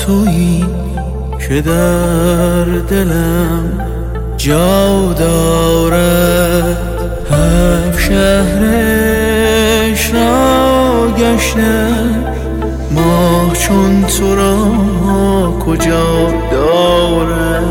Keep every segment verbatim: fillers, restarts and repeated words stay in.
تویی که در دلم جا دارد. هفت شهرش را گشتم، ماه چون تو را کجا دارد.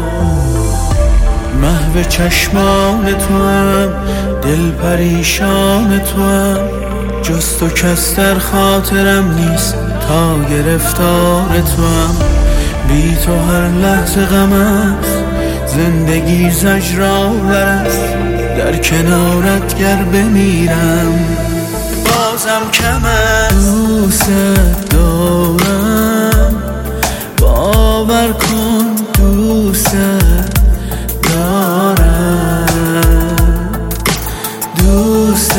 محو چشمان تو هم، دل پریشان تو هم، جز تو کس در خاطرم نیست تا گرفتار تو هم. بی تو هر لحظه غم است، زندگی زجرآور است. در کنارت گر بمیرم بازم کم است. دوست دارم، باور کن دوست دارم. دوست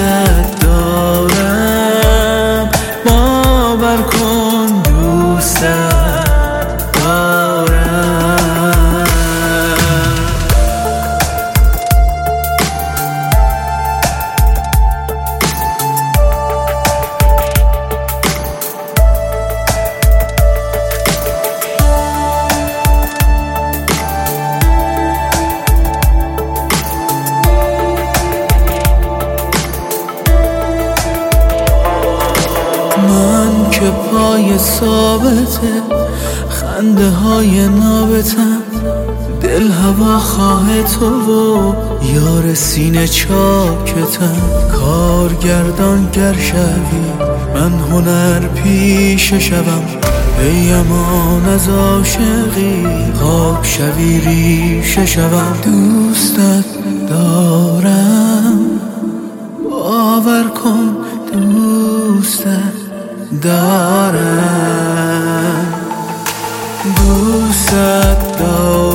دارم، باور کن دوست دارم. من که پای ثابته، خنده های نابتم، دل هوا خواه تو و یار سینه چاکتم. کارگردان گر شوی من هنر پیشه شوم، ای امان از عاشقی خاک شوی ریشه شوم. دوستت دارم، باور کن دوستت دارم. دوستت دارم.